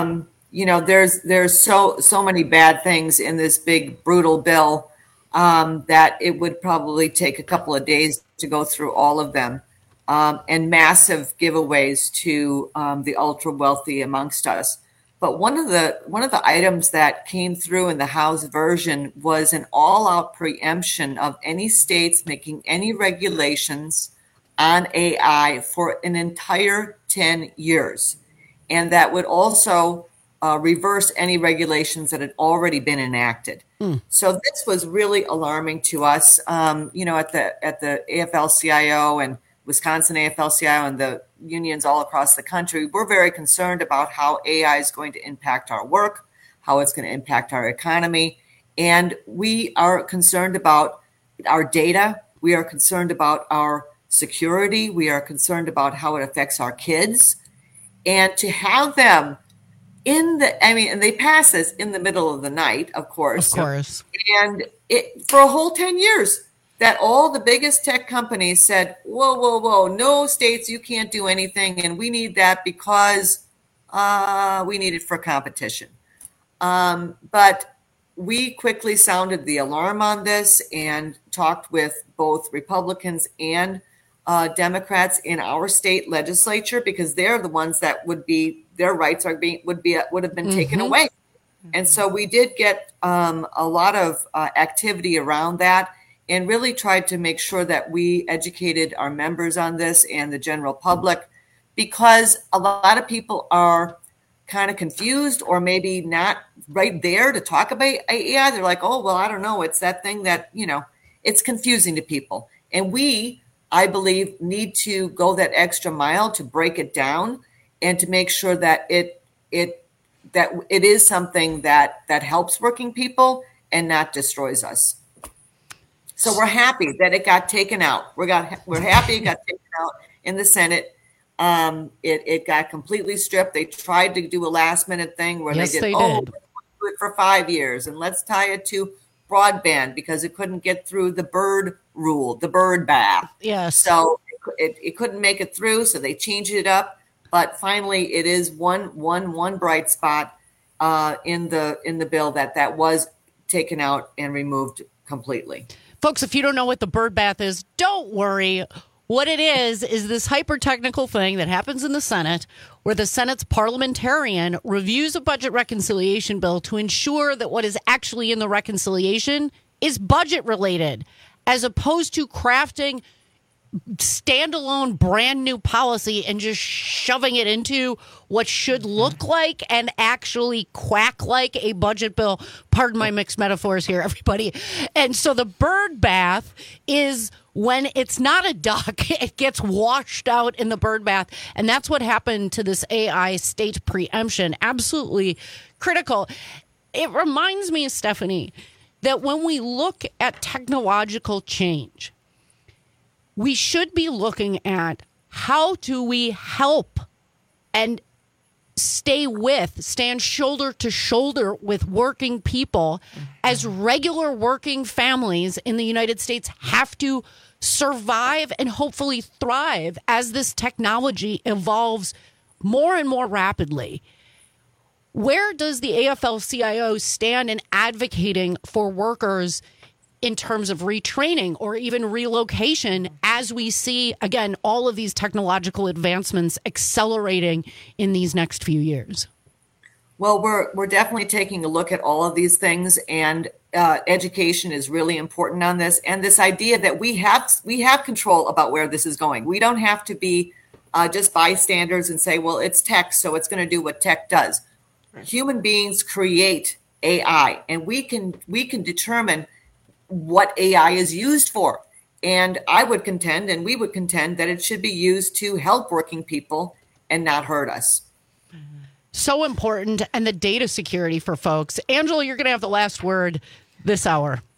there's so many bad things in this big, brutal bill that it would probably take a couple of days to go through all of them, and massive giveaways to the ultra wealthy amongst us. But one of the items that came through in the House version was an all-out preemption of any states making any regulations on AI for an entire 10 years. And that would also reverse any regulations that had already been enacted. So this was really alarming to us. At the AFL-CIO and Wisconsin AFL-CIO and the unions all across the country, we're very concerned about how AI is going to impact our work, how it's going to impact our economy. And we are concerned about our data. We are concerned about our security. We are concerned about how it affects our kids. And to have them and they pass this in the middle of the night, of course. And for a whole 10 years, that all the biggest tech companies said, whoa, no states, you can't do anything. And we need that because we need it for competition. But we quickly sounded the alarm on this and talked with both Republicans and Democrats in our state legislature, because they're the ones that their rights would have been taken away. And so we did get a lot of activity around that, and really tried to make sure that we educated our members on this and the general public, because a lot of people are kind of confused or maybe not right there to talk about AI. They're like, oh, well, I don't know. It's that thing that, it's confusing to people. And we, I believe, need to go that extra mile to break it down and to make sure that it is something that helps working people and not destroys us. So we're happy that it got taken out. We're happy it got taken out in the Senate. It got completely stripped. They tried to do a last minute thing where they did. Let's do it for 5 years and let's tie it to broadband because it couldn't get through the bird rule, the bird bath. Yes. So it couldn't make it through. So they changed it up. But finally, it is one bright spot in the bill that was taken out and removed completely. Folks, if you don't know what the bird bath is, don't worry. What it is this hyper-technical thing that happens in the Senate where the Senate's parliamentarian reviews a budget reconciliation bill to ensure that what is actually in the reconciliation is budget-related, as opposed to crafting standalone brand new policy and just shoving it into what should look like and actually quack like a budget bill. Pardon my mixed metaphors here, everybody. And so the bird bath is when it's not a duck, it gets washed out in the bird bath. And that's what happened to this AI state preemption. Absolutely critical. It reminds me, Stephanie, that when we look at technological change, we should be looking at how do we help and stand shoulder to shoulder with working people as regular working families in the United States have to survive and hopefully thrive as this technology evolves more and more rapidly. Where does the AFL-CIO stand in advocating for workers in terms of retraining or even relocation as we see, again, all of these technological advancements accelerating in these next few years? Well, we're definitely taking a look at all of these things, and education is really important on this. And this idea that we have control about where this is going. We don't have to be just bystanders and say, well, it's tech, so it's going to do what tech does. Right. Human beings create AI, and we can determine what AI is used for. And I would contend, and we would contend, that it should be used to help working people and not hurt us. So important. And the data security for folks. Angela, you're going to have the last word this hour.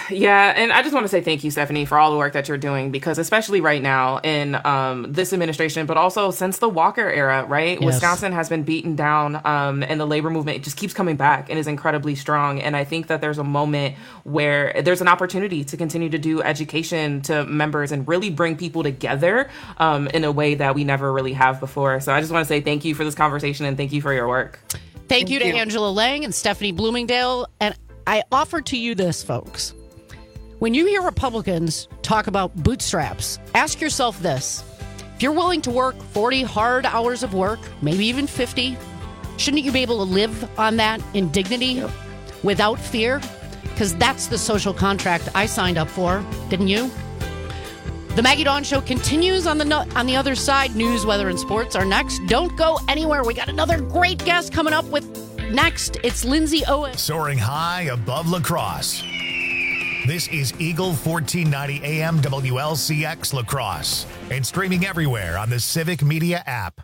Yeah, and I just want to say thank you, Stephanie, for all the work that you're doing, because especially right now in this administration, but also since the Walker era, right? Yes. Wisconsin has been beaten down, and the labor movement just keeps coming back and is incredibly strong. And I think that there's a moment where there's an opportunity to continue to do education to members and really bring people together in a way that we never really have before. So I just want to say thank you for this conversation and thank you for your work. Thank you to Angela Lang and Stephanie Bloomingdale. And I offer to you this, folks. When you hear Republicans talk about bootstraps, ask yourself this. If you're willing to work 40 hard hours of work, maybe even 50, shouldn't you be able to live on that in dignity without fear? Because that's the social contract I signed up for, didn't you? The Maggie Dawn Show continues on the other side. News, weather, and sports are next. Don't go anywhere. We got another great guest coming up with next. It's Lindsay Owen. Soaring high above La Crosse. This is Eagle 1490 AM WLCX La Crosse and streaming everywhere on the Civic Media app.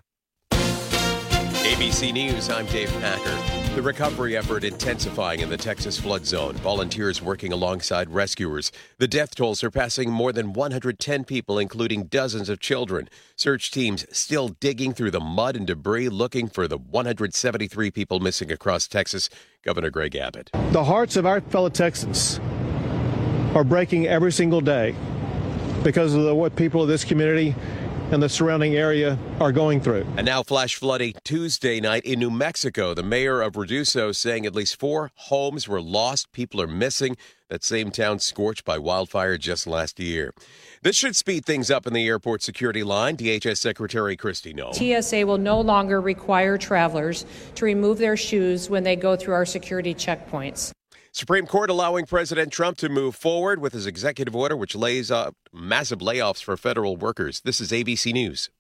ABC News, I'm Dave Packer. The recovery effort intensifying in the Texas flood zone. Volunteers working alongside rescuers. The death toll surpassing more than 110 people, including dozens of children. Search teams still digging through the mud and debris, looking for the 173 people missing across Texas. Governor Greg Abbott. The hearts of our fellow Texans are breaking every single day because of what people of this community and the surrounding area are going through. And now flash flooding Tuesday night in New Mexico. The mayor of Reduso saying at least 4 homes were lost. People are missing. That same town scorched by wildfire just last year. This should speed things up in the airport security line. DHS Secretary Kristi Noem. TSA will no longer require travelers to remove their shoes when they go through our security checkpoints. Supreme Court allowing President Trump to move forward with his executive order, which lays out massive layoffs for federal workers. This is ABC News.